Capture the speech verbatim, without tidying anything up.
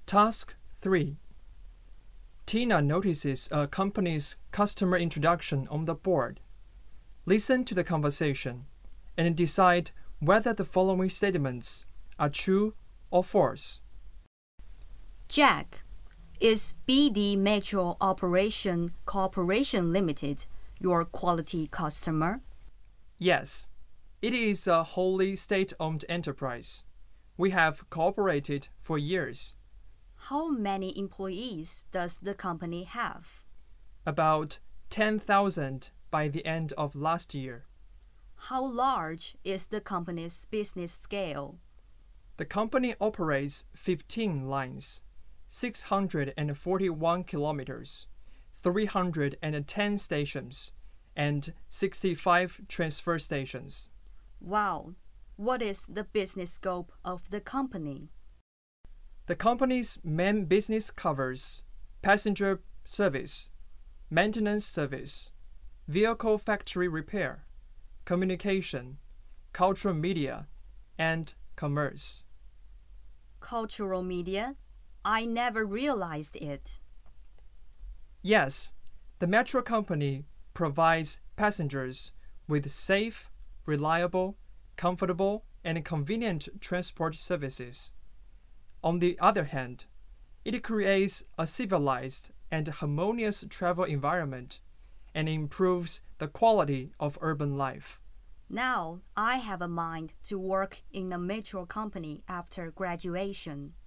Task three. Tina notices a company's customer introduction on the board. Listen to the conversation and decide whether the following statements are true or false. Jack, is B D Metro Operation Corporation Limited your quality customer? Yes, it is a wholly state-owned enterprise. We have cooperated for years. How many employees does the company have? About ten thousand by the end of last year. How large is the company's business scale? The company operates fifteen lines, six hundred forty-one kilometers, three hundred ten stations, and sixty-five transfer stations. Wow! What is the business scope of the company? The company's main business covers passenger service, maintenance service, vehicle factory repair, communication, cultural media, and commerce. Cultural media? I never realized it. Yes, the Metro company provides passengers with safe, reliable, comfortable, and convenient transport services. On the other hand, it creates a civilized and harmonious travel environment and improves the quality of urban life. Now I have a mind to work in a metro company after graduation.